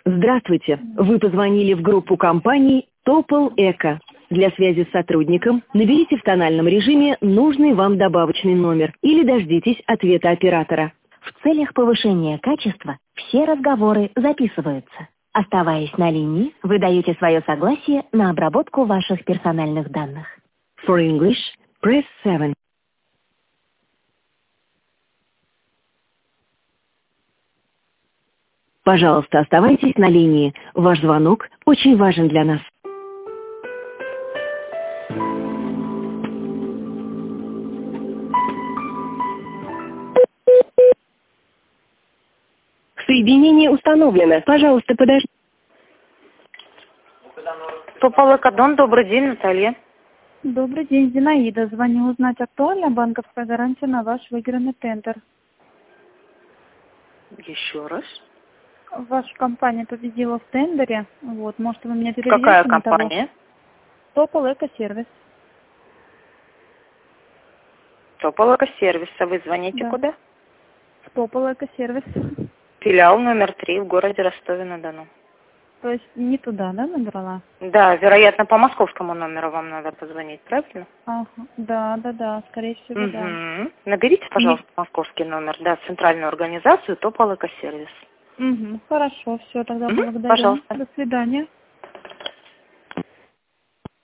Здравствуйте. Вы позвонили в группу компаний Topol Eco. Для связи с сотрудником наберите в тональном режиме нужный вам добавочный номер или дождитесь ответа оператора. В целях повышения качества все разговоры записываются. Оставаясь на линии, вы даете свое согласие на обработку ваших персональных данных. For English, press 7. Пожалуйста, оставайтесь на линии. Ваш звонок очень важен для нас. Соединение установлено. Пожалуйста, подождите. Topol Eco, добрый день, Наталья. Добрый день, Зинаида. Звоню узнать, актуальна банковская гарантия на ваш выигранный тендер. Еще раз. Ваша компания победила в тендере. Вот, может, вы меня переведете? Какая компания? Topol Eco сервис. Topol Eco сервис. А вы звоните Да. куда? Topol Eco сервис. Филиал номер 3 в городе Ростове-на-Дону. То есть не туда, да, набрала? Да, вероятно, по московскому номеру вам надо позвонить, правильно? Ага. Да, скорее всего, да. Наберите, пожалуйста, московский номер, да, центральную организацию Topol Eco сервис. Хорошо, все, тогда благодарю. Пожалуйста. До свидания.